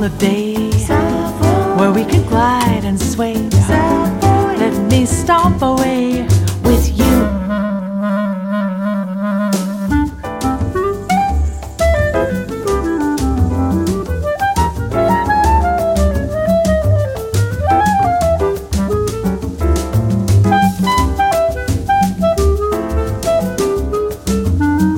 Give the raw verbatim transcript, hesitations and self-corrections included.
holiday where we can glide and sway. Let me stomp away